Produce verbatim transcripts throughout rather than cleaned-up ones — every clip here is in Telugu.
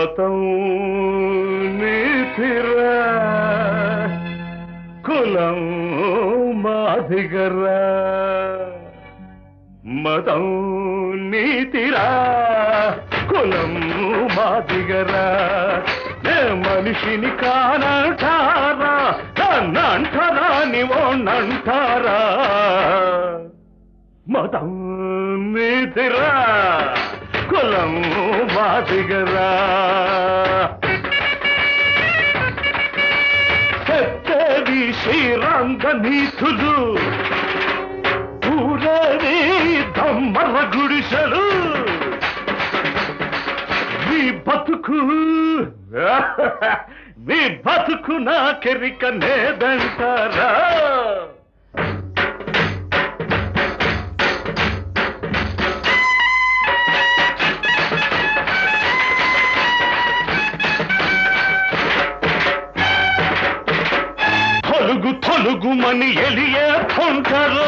మతం నీతిరా కులం మాదిగరా మతం నీతిరా కులం మాదిగరా మనిషిని కానంటారా నన్నంటారా నీవోనంటారా మతం నీతిరా కులం మాదిగరా చెప్పేది శ్రీరంగ నీతులు ఊరేది దమ్మర గుడిసెలు నీ బతుకు నీ బతుకు నాకెరిక నేదంటారా తొలుగు తొలుగుమని ఎలియే పొంటారు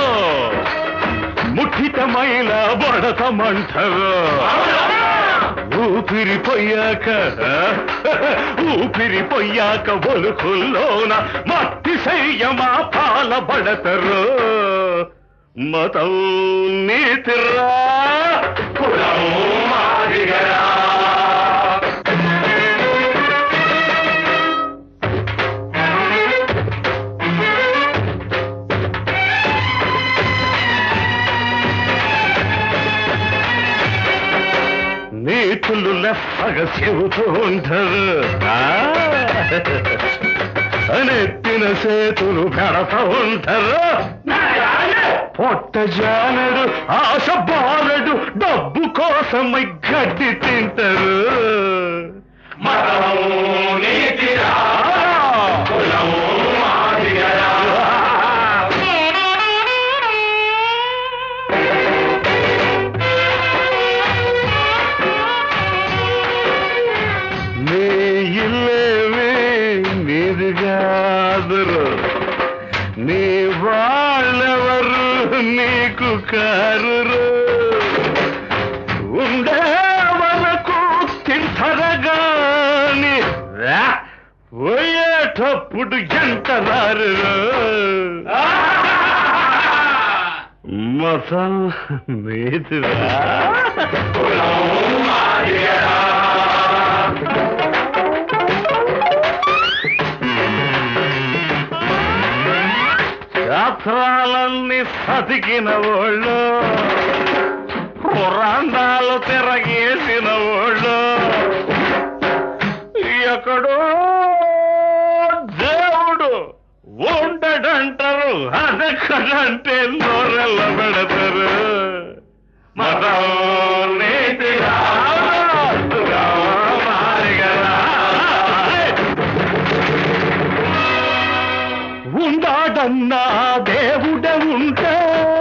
ముఠితమైన బడతమంటారు ఊపిరిపోయాక ఊపిరిపోయాక ఒలుకుల్లోన మట్టి శయ్యమా పాలబడతరు మతం నీతిరా కులం మాదిగరా నీతులు లెప్పగా చెబుతూ ఉంటారు నెత్తిన చేతులు పెడతా ఉంటారు పొట్ట జానడు ఆశ బాలడు డబ్బు కోసమై గడ్డి తింటారు నీ వాళ్ళెవరు నీకు కారు ఉండే వరకు తింటరగాని పోయేటప్పుడు ఎంత రారు మతం నీతిరా శాస్త్రాలన్నీ సతికిన వాళ్ళు పురాణాలు తిరగేసిన వాళ్ళు ఎక్కడో దేవుడు ఉండడంటారు అదెక్కడంటే నోరెల్ల పెడతారు మతం నీతిరా ఉండాడన్నా దేవుడ ఉంటే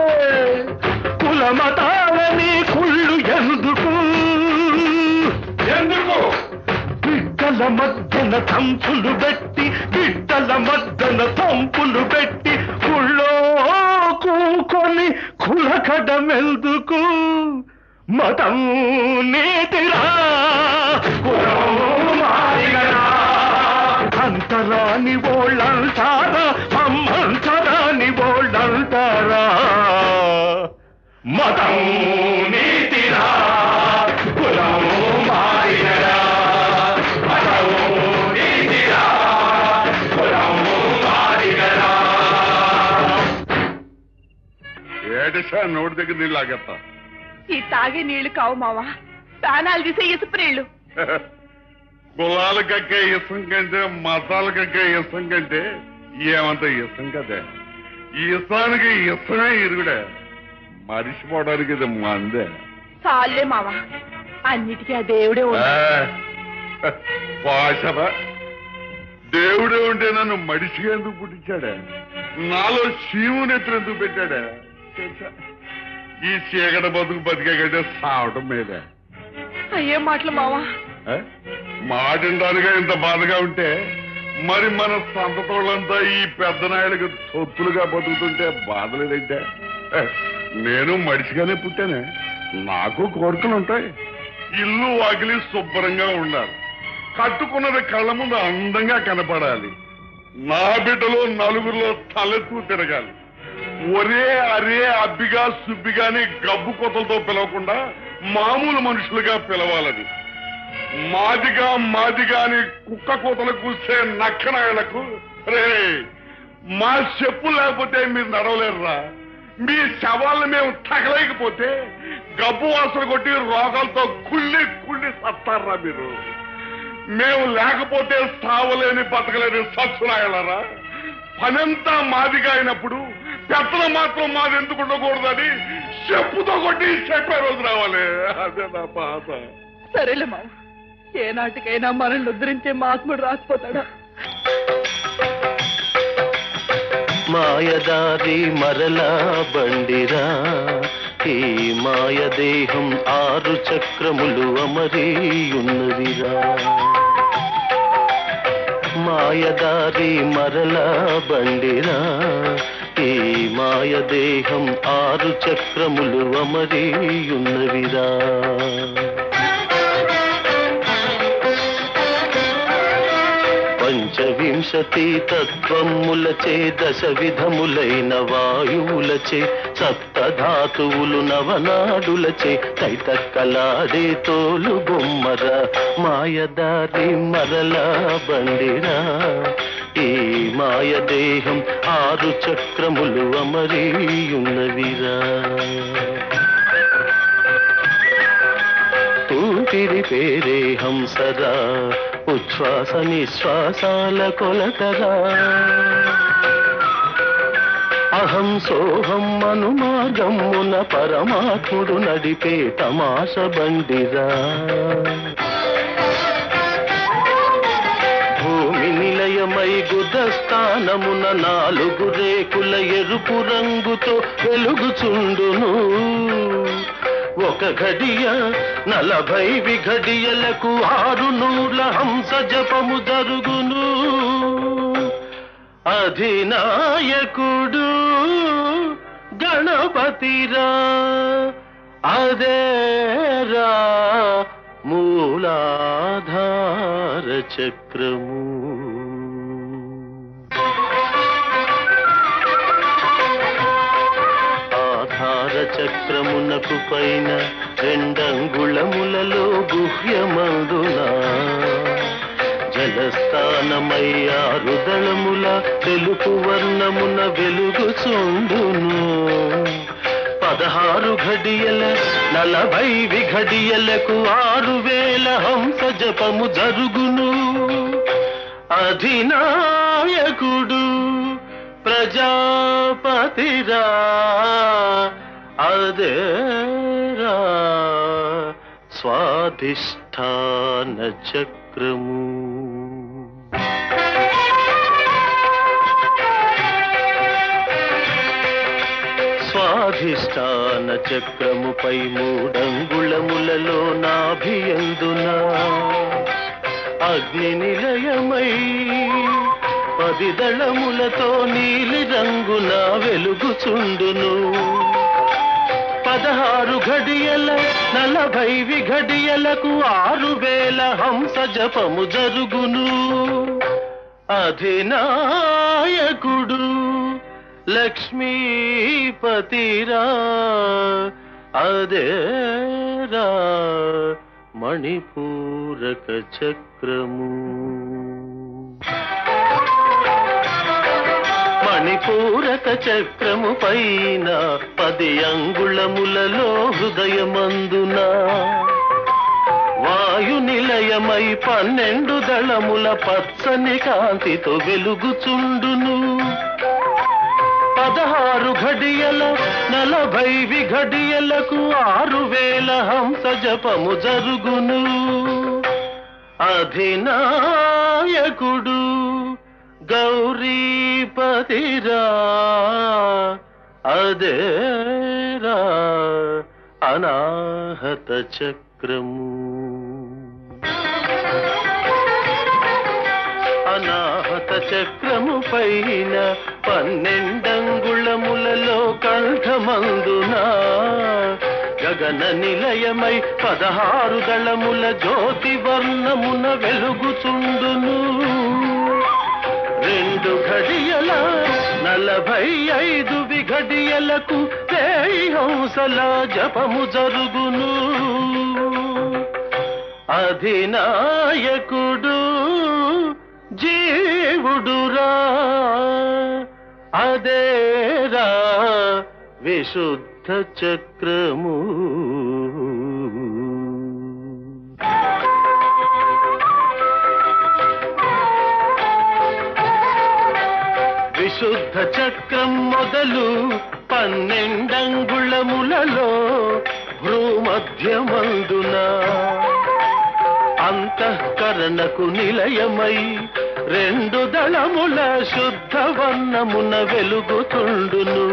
కులమతాలని కుళ్ళు ఎందుకు ఎందుకు బిడ్డల మధ్యన తంపులు పెట్టి బిడ్డల మధ్యన తంపులు పెట్టి కుళ్ళో కూకొని కులకడమెందుకు మతం నీతిరా కులం మాదిగరా అంతరాని వాళ్ళంటారా అమ్మంతరాని వాళ్ళంటారా మతం నీతిరా కులం మాదిగరా మతం నీతిరా కులం మాదిగరా ఏడిసా నోటి దగ్గర నీళ్ళు ఆగేస్తా ఈ తాగే నీళ్లు కావు మావా ప్రాణాలు తీసే ఇసుపు నీళ్లు కులాల కక్కే ఇష్టం కంటే మతాల కక్కే ఇష్టం కంటే ఏమంత ఇష్టం కదే ఈ ఇష్టానికి ఇష్టమే ఇరుగుడే మరిచిపోవడానికి ఇది మందే చాలే మావా అన్నిటికీ ఆ దేవుడే భాషరా దేవుడే ఉంటే నన్ను మడిసిగా ఎందుకు పుట్టించాడే నాలో శివునెత్తులు ఎందుకు పెట్టాడే ఈ చీకట బతుకు బతికే కంటే సావటం మీదే అయ్యే మాటలు మావా మాటిండాలుగా ఇంత బాధగా ఉంటే మరి మన సంతతోళ్ళంతా ఈ పెద్ద నాయుడికి సొత్తులుగా బతుకుతుంటే బాధలేదంటే నేను మడిసిగానే పుట్టానే నాకు కోరికలు ఉంటాయి ఇల్లు వాకిలి శుభ్రంగా ఉండాలి కట్టుకున్నది కళ్ళ ముందు అందంగా కనపడాలి. నా బిడ్డలో నలుగురిలో తలెత్తు తిరగాలి. ఒరే అరే అబ్బిగా సుబ్బిగాని గబ్బు కొత్తలతో పిలవకుండా మామూలు మనుషులుగా పిలవాలని. మాదిగా మాదిగాని కుక్క కోతలు కూసే నక్కనాయలకు రే మా చెప్పు లేకపోతే మీరు నడవలేరురా. మీ శవాలను మేము తగలేకపోతే గబ్బు వాసన కొట్టి రోగాలతో కుళ్ళి కుళ్ళి సత్తారా మీరు. మేము లేకపోతే సావలేని బతకలేని సత్సునాయలరా. పనంతా మాదిగా అయినప్పుడు పెద్దలు మాత్రం మాది ఎందుకు ఉండకూడదని చెప్పుతో కొట్టి చెప్పే రోజు రావాలి. అదే నా బాధ. సరేలే మావ, ఏ నాటికైనా మనల్ని ఉద్ధరించే మహాత్ముడు రాసిపోతాడా? మాయదారి మరలా బండిరా, ఈ మాయదేహం ఆరు చక్రములు అమరీయున్నదిరా. మాయదారి మరలా బండిరా, ఈ మాయదేహం ఆరు చక్రములు అమరీయున్నవిరా. పంచవింశతి తత్వములచే దశ విధములైన వాయువులచే సప్తధాతువులు నవనాడులచే తైతక్కలాడే తోలు బొమ్మర. మాయదారి మరలా బండిరా, ఈ మాయదేహం ఆరు చక్రములు అమరీయున్నవిరా. ఊపిరి పేరే హంసరా, ఉచ్ఛ్వాస నిశ్వాసాల కొలతరా. అహం సోహం అను మార్గమున పరమాత్ముడు నడిపే తమాష బండిరా. భూమి నిలయమై గుదస్థానమున నాలుగు రేకుల ఎరుపు రంగుతో వెలుగుచుండును. ఒక ఘడియ నలభై విఘడియలకు ఆరు నూర్ల హంస జపము జరుగును. అధినాయకుడు గణపతిరా, అదేరా మూలాధార చక్రము. ఆధార చక్రమునకు పైన రెండంగుళములలో గుహ్యమందున జలస్థానమై ఆరు దళముల తెలుపు వర్ణమున వెలుగుచుండును. పదహారు ఘడియల నలభై విఘడియలకు ఆరు వేల హంస జపము జరుగును. అధినాయకుడు ప్రజాపతిరా, అదేరా స్వాధిష్ఠాన చక్రము. స్వాధిష్ఠాన చక్రముపై మూడంగుళములలో నాభియందున అగ్ని నిలయమై పది దళములతో నీలి రంగున వెలుగుచుండును. పదహారు ఘడియల నలభై విఘడియలకు ఆరు వేల హంస జపము జరుగును. అధినాయకుడు లక్ష్మీపతిరా, అదేరా మణిపూరక చక్రము. మణిపూరక చక్రము పైన పది అంగుళములలో హృదయమందున వాయు నిలయమై పన్నెండు దళముల పచ్చని కాంతితో వెలుగుచుండును. పదహారు ఘడియల నలభై విఘడియలకు ఆరు వేల హంస జపము జరుగును. అధినాయకుడు గౌరీపతిరా, అదేరా అనాహత చక్రము. అనాహత చక్రము పైన పన్నెండంగుళములలో కంఠమందున గగన గగన నిలయమై పదహారు దళముల జ్యోతి వర్ణమున వెలుగుచుండును. రెండు ఘడియల నలభై ఐదు విఘడియలకు వేయి హంసల జపము జరుగును. అధినాయకుడు జీవుడురా, అదేరా విశుద్ధ చక్రము. విశుద్ధ చక్రం మొదలు పన్నెండంగుళములలో భ్రూమధ్యమందున అంతఃకరణకు నిలయమై రెండు దళముల శుద్ధ వర్ణమున వెలుగుతుండును.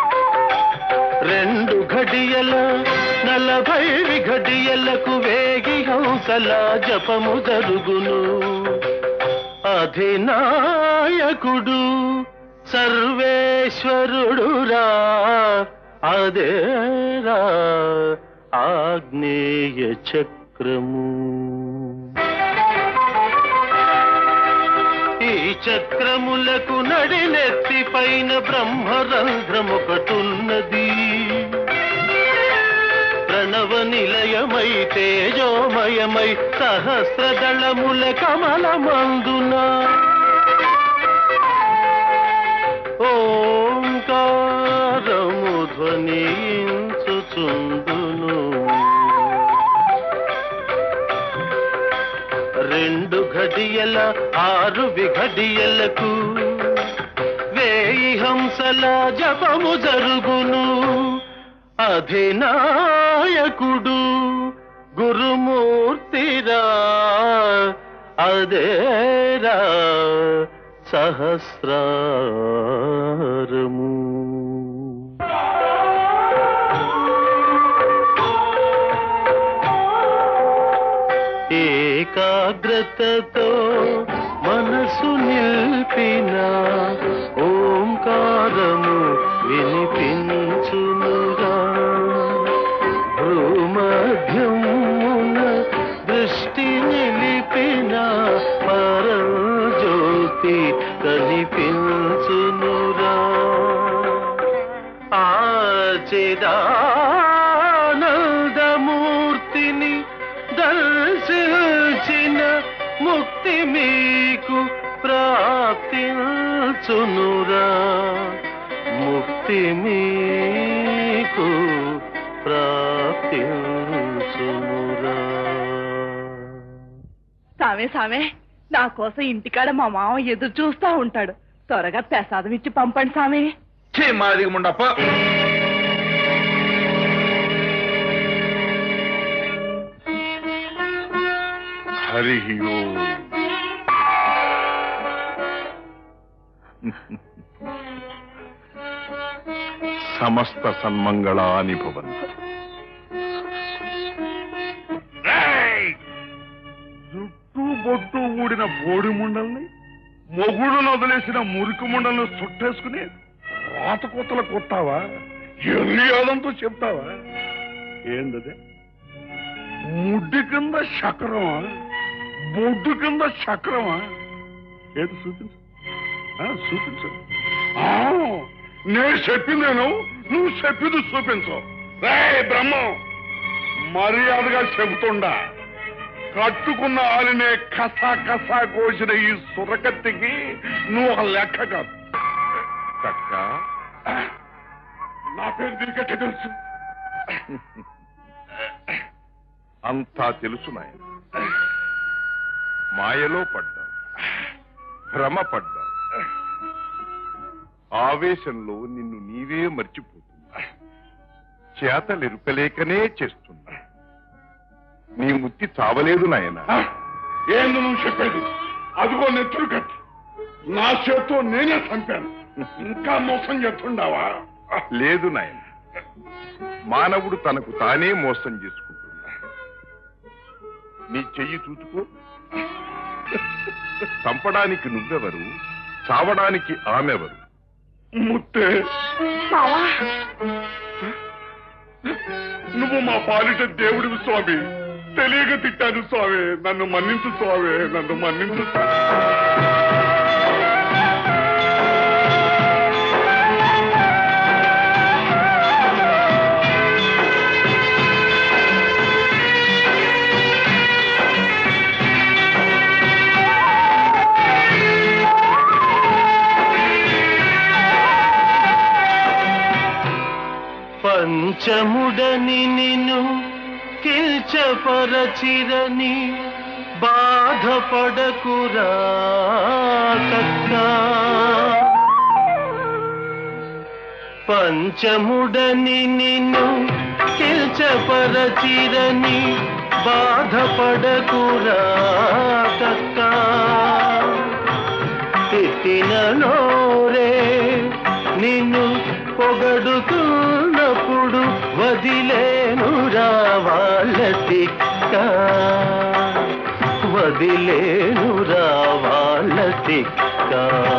రెండు ఘడియల నలభై విఘడియలకు వేగి హంసల జపము జరుగును. అధినాయకుడు సర్వేశ్వరుడురా, అదేరా ఆగ్నేయ చక్రము. ఈ చక్రములకు నడినెత్తి పైన బ్రహ్మరంధ్రమొకటున్నది. ప్రణవ నిలయమై తేజోమయమై సహస్రదళముల కమలమందున ఓంకారము ధ్వనించుచుండును. రెండు ఘడియల ఆరు విఘడియలకు వేయి హంసల జపము జరుగును. అధినాయకుడు గురుమూర్తిరా, అదేరా సహస్రారము. ఏకాగ్రతతో మనసు నిల్పిన ఓంకారము వినిపించునురా. భూమధ్యమున దృష్టి నిలిపిన పరజ్యోతి కనిపించునురా. ఆచిదానందమూర్తిని దర్శించిన ముక్తి మీకు ప్రాప్తించునురా. ముక్తి మీకు ప్రాప్తించునురా. సామే సామే, నా కోసం ఇంటికాడ మా మామ ఎదురు చూస్తా ఉంటాడు. త్వరగా ప్రసాదం ఇచ్చి పంపండి సామే. మాదిగ ముండప్ప. హరి ఓం. సమస్త సన్మంగళాని భవంతు. జుట్టు బొట్టు ఊడిన బోడి ముండల్ని, మొగుడును వదిలేసిన మురికి ముండల్ని చుట్టేసుకుని రాత కొత్తలు కొట్టావా? ఎల్లియాదంతో చెప్తావా? ఏందదే? ముడ్డి కింద చక్రమా, బొడ్డు కింద చక్రమా? ఏది చూపించు, చూపించు. నేను చెప్పిందేను, నువ్వు చెప్పింది చూపించు. రే బ్రహ్మం, మర్యాదగా చెబుతుండా, కట్టుకున్న ఆలినే కసా కసా కోసిన ఈ సురకత్తికి నువ్వు ఒక లెక్క కాదు. కక్క, నా పేరు దీనికట్టే తెలుసు. అంతా తెలుసు నాయన. మాయలో పడ్డా, భ్రమ పడ్డా, ఆవేశంలో నిన్ను నీవే మర్చిపోతున్నా. చేతలెరుకలేకనే చేస్తున్నా. నీ ముత్తి చావలేదు నాయన. ఏంది నువ్వు చెప్పేది? అదిగో నెత్తురు కట్టి నా చేత్తో నేనే చంపాను. ఇంకా మోసం చేస్తుండావా? లేదు నాయన, మానవుడు తనకు తానే మోసం చేసుకుంటున్నా. నీ చెయ్యి చూసుకో. చంపడానికి నువ్వెవరు, చావడానికి ఆమెవరు? ముత్తే, నువ్వు మా పాలిట దేవుడివి స్వామి. తెలియక తిట్టాను స్వామి. నన్ను మన్నించు స్వామి. నన్ను మన్నించు స్వామి. పంచముడని నిన్ను కిల్చపరచిరని బాధపడకురా కక్కా. పంచముడని నిన్ను కిల్చపరచిరని బాధపడకురా కక్కా. తిట్టిన నోరే నిన్ను పొగడుతున్నప్పుడు వదిలేనురా వాళ్ళ తిక్క. వదిలేనురా వాళ్ళ తిక్క.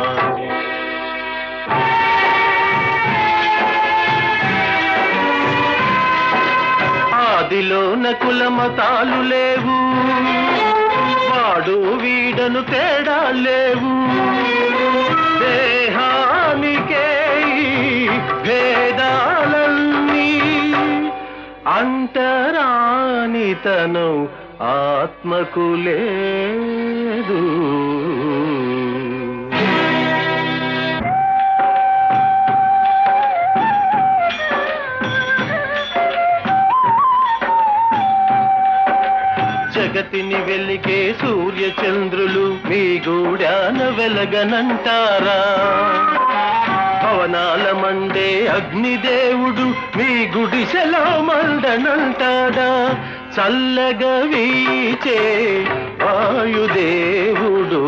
ఆదిలోన కుల మతాలు లేవు. వాడు వీడను తేడా లేవు. దేహానికే భేదాలన్నీ అంటరానితనం ఆత్మకు లేదు. జగతిని వెలిగే సూర్య చంద్రులు మీ గూడాన వెలగనంటారా? భవనాల మండే అగ్నిదేవుడు మీ గుడిసెలో మండనంటాడా? చల్లగా వీచే వాయుదేవుడు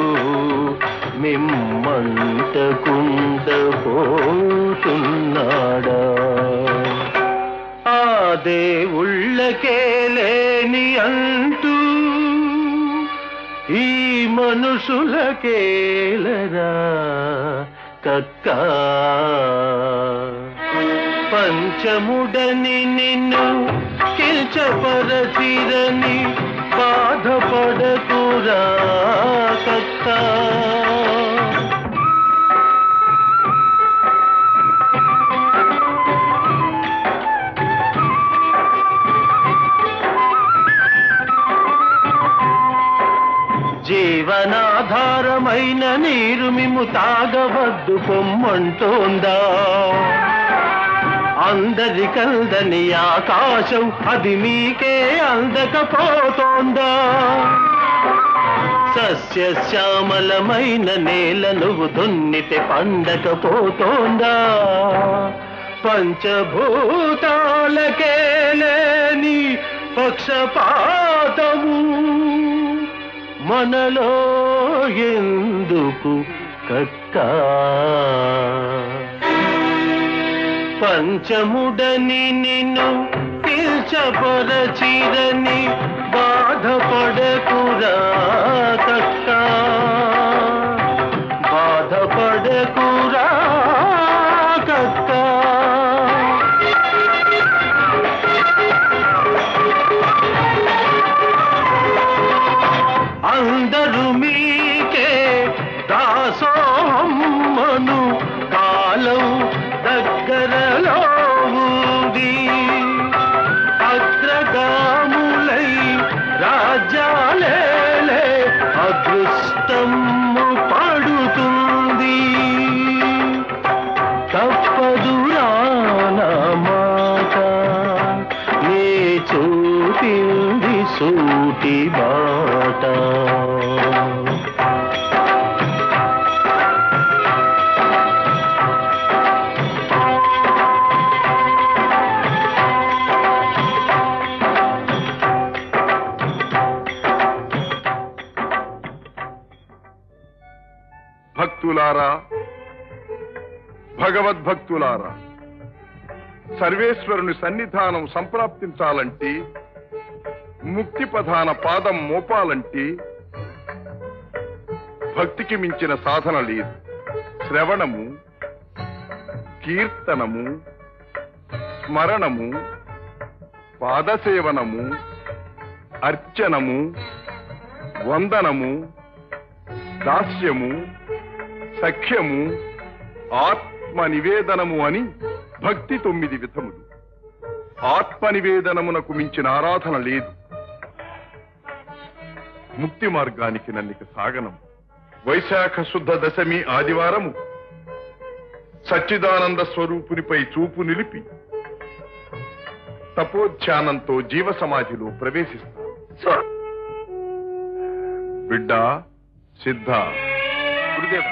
మిమ్మంటకుండ పోతున్నాడా? ఆ దేవుళ్ళకే లేని అంటూ ఈ మనుషులకేలరా కక్కా. పంచముడని నిన్ను కిల్చపరచిరని బాధపడకురా కక్కా. జీవనాధారమైన నీరు మిమ్ము తాగవద్దు పొమ్మంటోందా? అందరికందని ఆకాశం అది మీకే అందకపోతోందా? సస్యశ్యామలమైన నేల నువ్వు దున్నితే పండకపోతోందా? పంచభూతాలకే లేని పక్షపాతము మనలో ఎందుకు కక్కా? పంచముడని నిన్ను కిల్చపరచిరని బాధపడకురా కక్కా. బాధపడకురా కక్కా. అందరూ మీకే దాసోహమ్మను కాలం దగ్గరలో ఉంది. అగ్రగాములై రాజ్యాలేలే అదృష్టము పడుతుంది. తప్పదురా నా మాట నీ చూపింది సూటి బాట. భక్తులారా, భగవద్భక్తులారా, సర్వేశ్వరుని సన్నిధానం సంప్రాప్తించాలంటే, ముక్తి ప్రధాన పాదం మోపాలంటే భక్తికి మించిన సాధన లేదు. శ్రవణము, కీర్తనము, స్మరణము, పాదసేవనము, అర్చనము, వందనము, దాస్యము, సఖ్యము, ఆత్మ నివేదనము అని భక్తి తొమ్మిది విధములు. ఆత్మ నివేదనమునకు మించిన ఆరాధన లేదు. ముక్తి మార్గానికి నన్నిక సాగనం. వైశాఖ శుద్ధ దశమి ఆదివారము సచ్చిదానంద స్వరూపునిపై చూపు నిలిపి తపోధ్యానంతో జీవ సమాధిలో ప్రవేశిస్తా. బిడ్డ సిద్ధ గురుదేవ,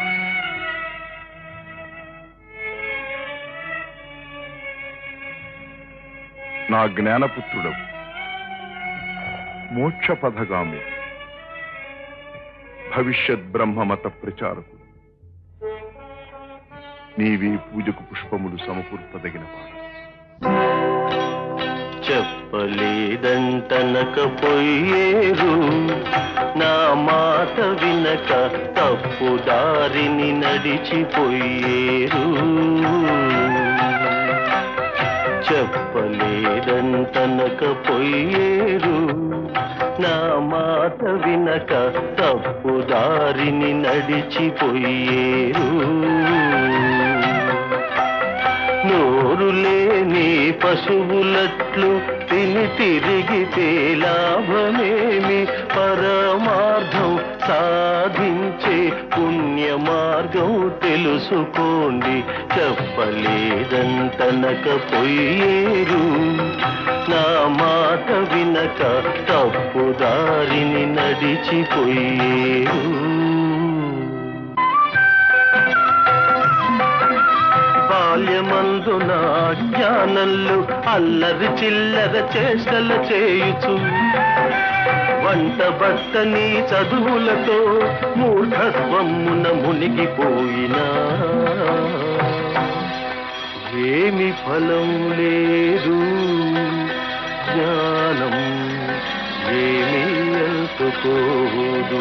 నా జ్ఞానపుత్రుడవు, మోక్ష పథగామి, భవిష్యత్ బ్రహ్మమత ప్రచారకు నీవే పూజకు పుష్పములు సమకూర్పదగిన వాడు. చెప్పలేదంటనకపోయేరు, నా మాట వినక తప్పు దారిని నడిచిపోయేరు. చెప్పలేదంటనకపోయేరు, నా మాట వినక తప్పు దారిని నడిచిపోయేరు. నోరు లేని పశువులట్లు తిని తిరిగితే లాభమేమి, పరమార్థం సాధించే పుణ్య మార్గం తెలుసుకోండి. చెప్పలేదంటనకపోయేరు, నా మాట వినక తప్పు దారిని నడిచిపోయేరు. బాల్యమందున జ్ఞానంలో అల్లరి చిల్లర చేష్టల చేయుచు, వంట బట్టని చదువులతో మూఢత్వమున మునిగిపోయినా ఏమి ఫలం లేదు. జ్ఞానం ఏమీ అందుకోదు.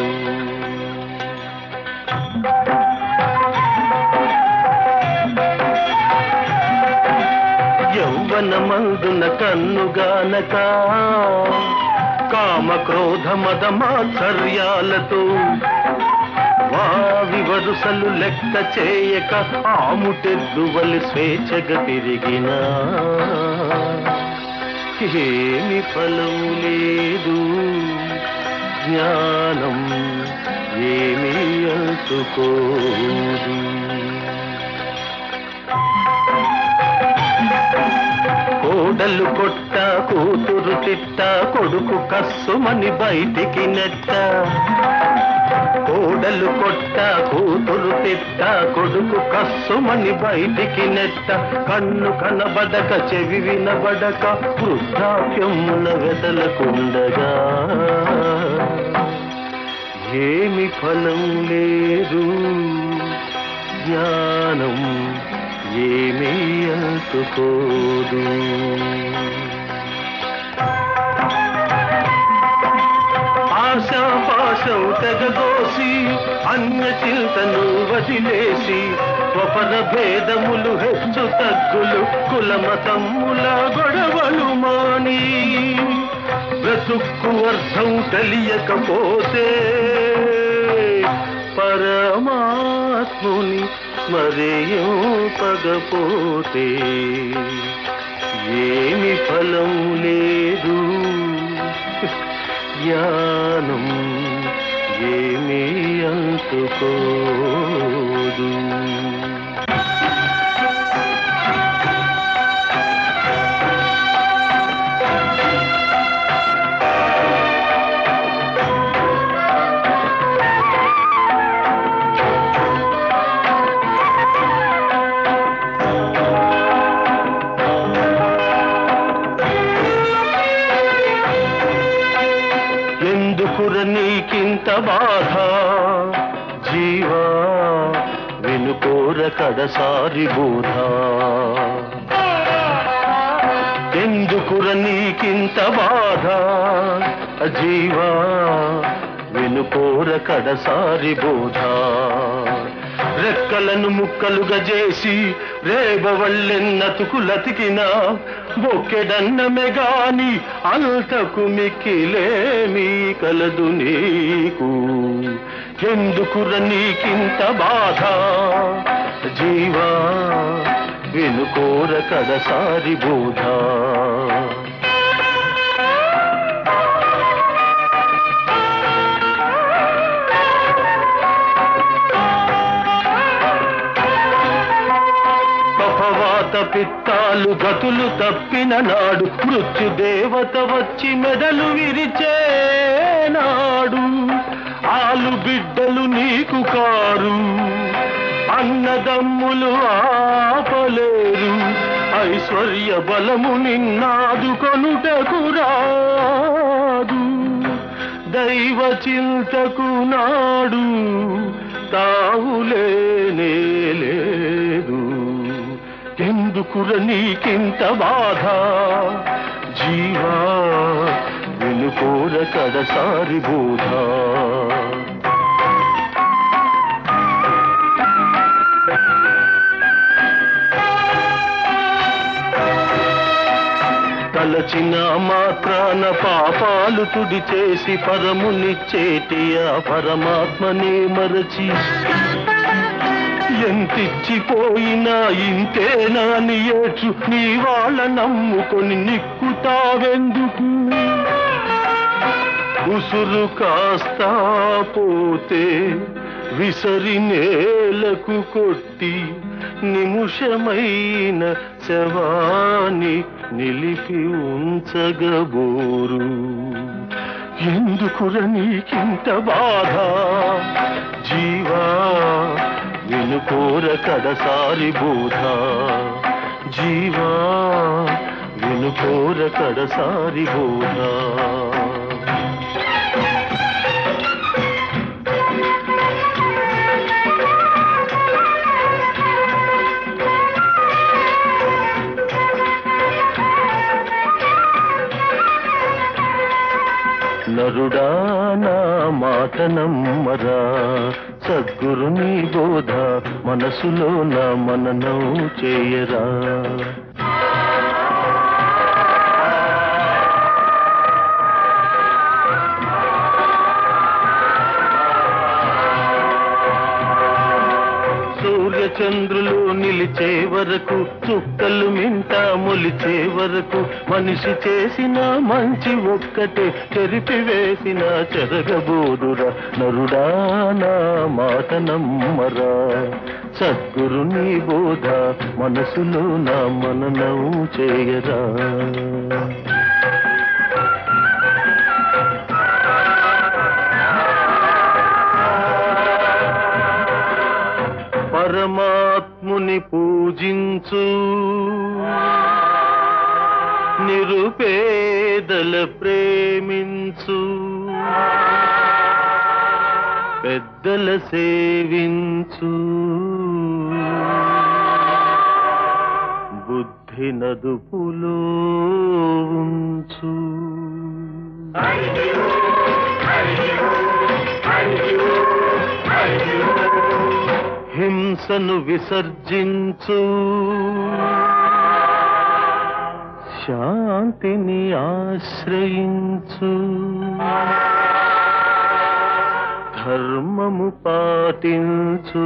యౌవనమందున కన్నుగానక కామ క్రోధ మద మాత్సర్యాలతో వావి వరుసలు లెక్క చేయక ఆముటెద్దువలి స్వేచ్ఛగా తిరిగినా ఏమి ఫలం లేదు. జ్ఞానం ఏమీ అందుకోదు. కోడలు కొట్ట కూతురు తిట్ట కొడుకు కస్సుమని బయటికి నెట్ట. కోడలు కొట్ట కూతురు తిట్ట కొడుకు కస్సుమని బయటికి నెట్ట. కన్ను కనబడక చెవి వినబడక వృద్ధాప్యమున వెదలకుండగా ఏమి ఫలం లేదు. జ్ఞానం ఏమీ అందుకోదు. ఆశాపాశం తెగదోసి అన్య చింతను వదిలేసి స్వపర భేదములు హెచ్చు తగ్గులు కులమతమ్ముల గొడవలు మాని బ్రతుక్కు అర్థం తెలియకపోతే పరమాత్ముని మరేయో పగపోతే ఏమి ఫలం లేదు. జ్ఞానం ఏమీ అందుకోదు. నీకింత బాధ జీవా వెనుకోర కడసారి బోధ. ఎందుకుర నీకింత బాధ జీవా వెనుకోర కడసారి బోధ. రెక్కలను ముక్కలుగా చేసి రేబవళ్ళెన్నతుకులతికిన బొక్కెడన్నమే గాని అంతకు మిక్కిలేమీ కలదు నీకు. ఎందుకుర నీకింత బాధ జీవా వినుకోర కడసారి బోధ. పిత్తాలు గతులు తప్పిన నాడు మృత్యుదేవత వచ్చి మెడలు విరిచే నాడు ఆలు బిడ్డలు నీకు కారు, అన్నదమ్ములు ఆపలేరు, ఐశ్వర్య బలము నిన్నాదు కొనుటకు రాదు, దైవ చింతకు నాడు తావులేనే లేదు. ఎందుకుర నీకింత బాధ జీవా వినుకోర కడసారి బోధ. తలచిన మాత్రాన పాపాలు తుడి చేసి పరమునిచ్చేటి ఆ పరమాత్మనే మరచి ఎంతిచ్చిపోయినా ఇంతేనా ని ఏడ్చు నీ వాళ్ళ నమ్ముకొని నిక్కుతావెందుకు. ఉసురు కాస్తా పోతే విసరి నేలకు కొట్టి నిముషమైన శవాన్ని నిలిపి ఉంచగబోరు. ఎందుకుర నీకింత బాధ జీవా వినుకోర కడసారి బోధ. జీవా వినుకోర కడసారి బోధ. నరుడా నా మాట నమ్మరా, సద్గురుని బోధ మనసులో నా మననం చేయరా. చంద్రులు నిలిచే వరకు, చుక్కలు మింట మొలిచే వరకు, మనిషి చేసిన మంచి ఒక్కటే చెరిపివేసిన చెరగబోదురా. నరుడా నా మాట నమ్మరా, సద్గురుని బోధ మనసులో నా మననం చేయరా. పరమాత్ముని పూజించు, నిరుపేదల ప్రేమించు, పెద్దల సేవించు, బుద్ధి నదుపులో ఉంచు. హింసను విసర్జించు, శాంతిని ఆశ్రయించు, ధర్మము పాటించు,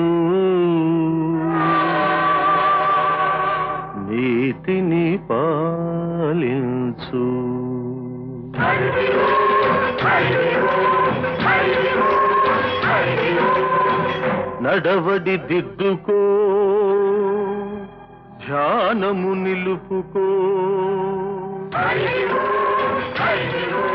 నీతిని పాలించు. నడవడి దిద్దుకో, ధ్యానము నిలుపుకో.